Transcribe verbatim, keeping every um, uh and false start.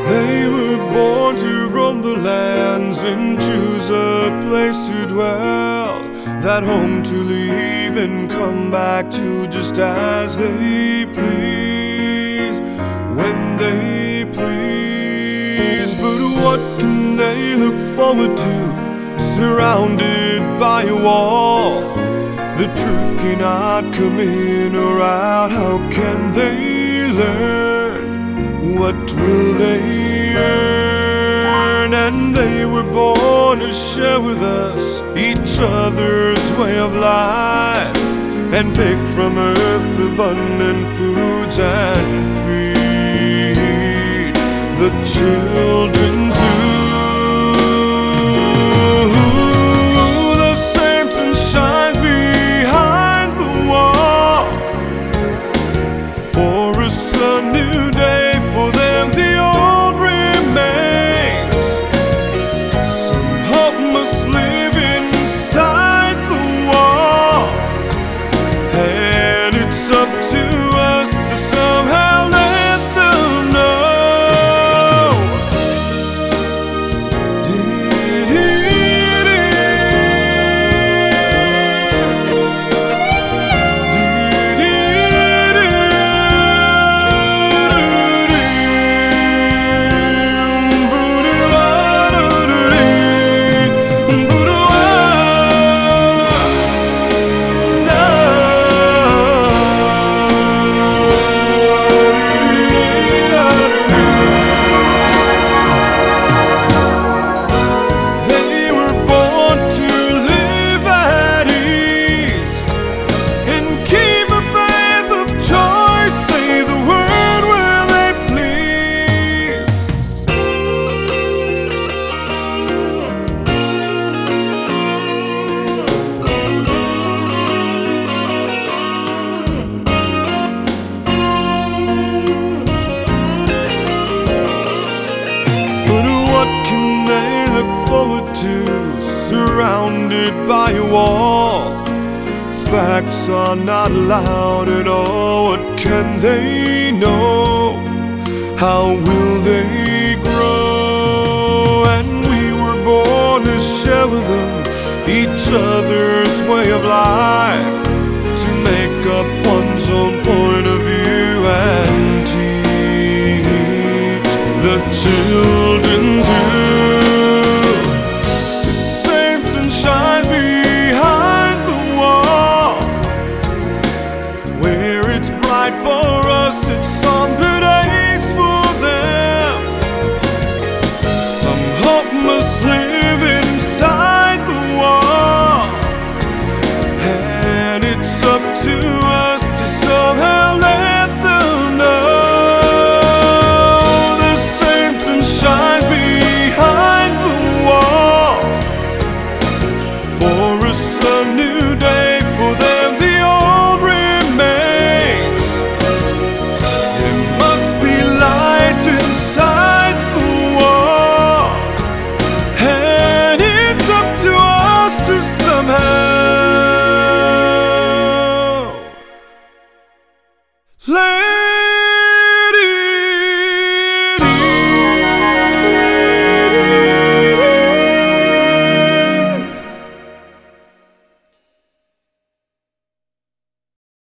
They were born to roam the lands and choose a place to dwell, that home to leave and come back to just as they please, when they please. But what can they look forward to, surrounded by a wall? The truth cannot come in or out. How can they learn? What will they earn? And they were born to share with us each other's way of life, and pick from earth's abundant foods and feed the children too. The same sun shines behind the wall for a sun new day. For them the old remains. Some hope must live inside the wall, and it's up to us to somehow let them know. Forward to, surrounded by a wall? Facts are not allowed at all. What can they know? How will they grow? And we were born to share with them each other's way of life, to make up one's own point of view and teach the children too. Shines behind the wall, where it's bright for us, it's